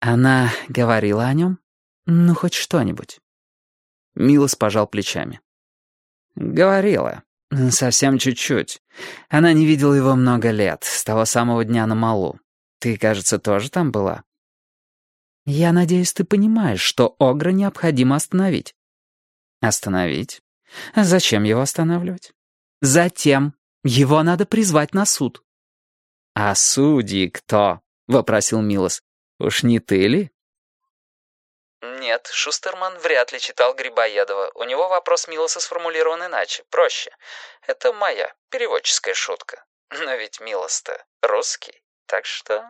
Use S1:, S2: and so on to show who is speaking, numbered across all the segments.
S1: Она говорила о нем? Ну, хоть что-нибудь. Милос пожал плечами. Говорила. Совсем чуть-чуть. Она не видела его много лет, с того самого дня на Малу. Ты, кажется, тоже там была? Я надеюсь, ты понимаешь, что Огра необходимо остановить. Остановить? Зачем его останавливать? Затем. Его надо призвать на суд. А судьи кто? Вопросил Милос. Уж не ты ли? Нет, Шустерман вряд ли читал Грибоедова. У него вопрос Милоса сформулирован иначе, проще. Это моя переводческая шутка. Но ведь Милос-то русский, так что...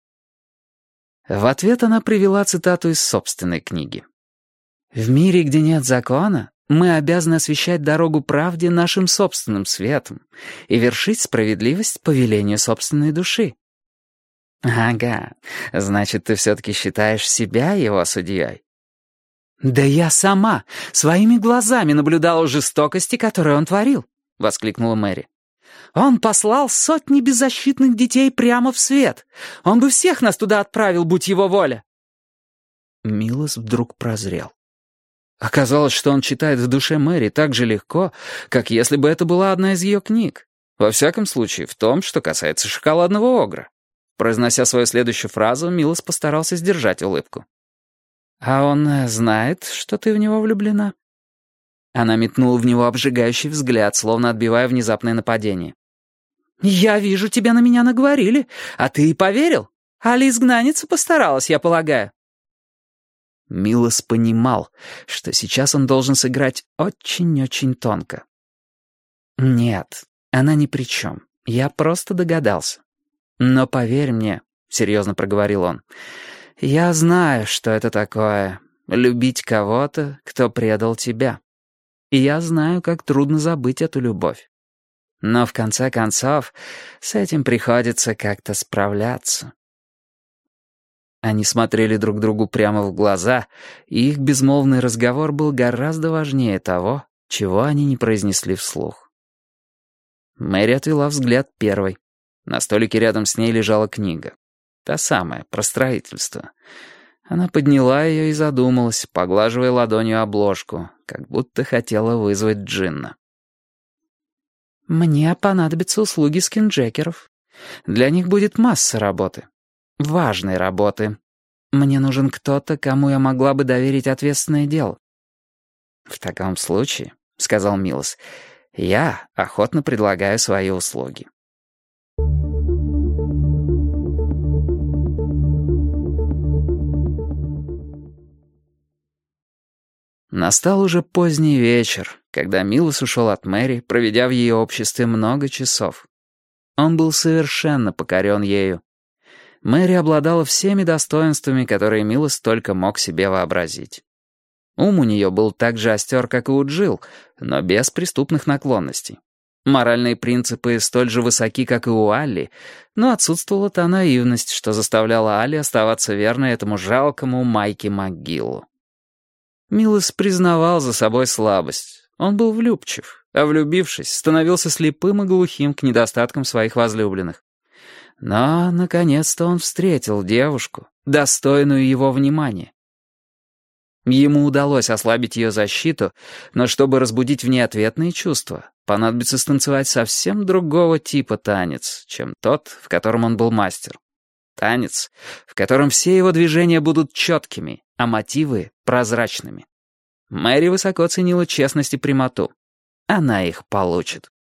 S1: В ответ она привела цитату из собственной книги. «В мире, где нет закона, мы обязаны освещать дорогу правде нашим собственным светом и вершить справедливость по велению собственной души». «Ага, значит, ты все-таки считаешь себя его судьей?» «Да я сама своими глазами наблюдала жестокости, которые он творил», — воскликнула Мэри. «Он послал сотни беззащитных детей прямо в свет. Он бы всех нас туда отправил, будь его воля». Милос вдруг прозрел. Оказалось, что он читает в душе Мэри так же легко, как если бы это была одна из ее книг. Во всяком случае, в том, что касается шоколадного огра. Произнося свою следующую фразу, Милос постарался сдержать улыбку. «А он знает, что ты в него влюблена?» Она метнула в него обжигающий взгляд, словно отбивая внезапное нападение. «Я вижу, тебя на меня наговорили, а ты и поверил? Али-изгнанница постаралась, я полагаю». Милос понимал, что сейчас он должен сыграть очень-очень тонко. «Нет, она ни при чем. Я просто догадался. Но поверь мне», — серьезно проговорил он, — «я знаю, что это такое — любить кого-то, кто предал тебя. И я знаю, как трудно забыть эту любовь. Но в конце концов с этим приходится как-то справляться». Они смотрели друг другу прямо в глаза, и их безмолвный разговор был гораздо важнее того, чего они не произнесли вслух. Мэри отвела взгляд первой. На столике рядом с ней лежала книга. Та самая, про строительство. Она подняла ее и задумалась, поглаживая ладонью обложку, как будто хотела вызвать джинна. «Мне понадобятся услуги скинджекеров. Для них будет масса работы. Важной работы. Мне нужен кто-то, кому я могла бы доверить ответственное дело». «В таком случае», — сказал Милос, — «я охотно предлагаю свои услуги». Настал уже поздний вечер, когда Милос ушел от Мэри, проведя в ее обществе много часов. Он был совершенно покорен ею. Мэри обладала всеми достоинствами, которые Милос только мог себе вообразить. Ум у нее был так же остер, как и у Джилл, но без преступных наклонностей. Моральные принципы столь же высоки, как и у Алли, но отсутствовала та наивность, что заставляла Алли оставаться верной этому жалкому Майке МакГиллу. Милос признавал за собой слабость. Он был влюбчив, а влюбившись, становился слепым и глухим к недостаткам своих возлюбленных. Но, наконец-то, он встретил девушку, достойную его внимания. Ему удалось ослабить ее защиту, но чтобы разбудить в ней ответные чувства, понадобится станцевать совсем другого типа танец, чем тот, в котором он был мастер. Танец, в котором все его движения будут четкими, а мотивы — прозрачными. Мэри высоко ценила честность и прямоту. Она их получит.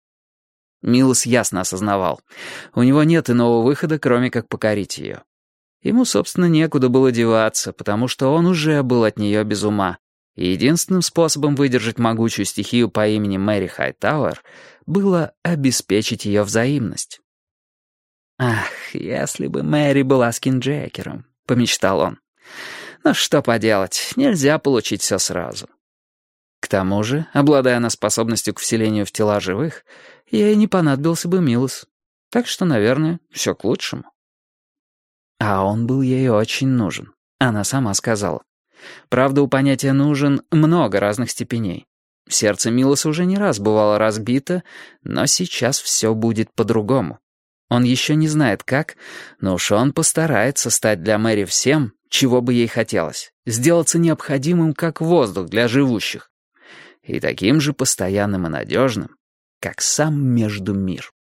S1: Милос ясно осознавал. У него нет иного выхода, кроме как покорить ее. Ему, собственно, некуда было деваться, потому что он уже был от нее без ума. И единственным способом выдержать могучую стихию по имени Мэри Хайтауэр было обеспечить ее взаимность. «Ах, если бы Мэри была скинджекером», — помечтал он. «Но что поделать, нельзя получить все сразу». К тому же, обладая она способностью к вселению в тела живых, ей не понадобился бы Милос. Так что, наверное, все к лучшему. А он был ей очень нужен, она сама сказала. Правда, у понятия «нужен» много разных степеней. Сердце Милоса уже не раз бывало разбито, но сейчас все будет по-другому. Он еще не знает как, но уж он постарается стать для Мэри всем, чего бы ей хотелось, сделаться необходимым, как воздух для живущих, и таким же постоянным и надежным, как сам между мир.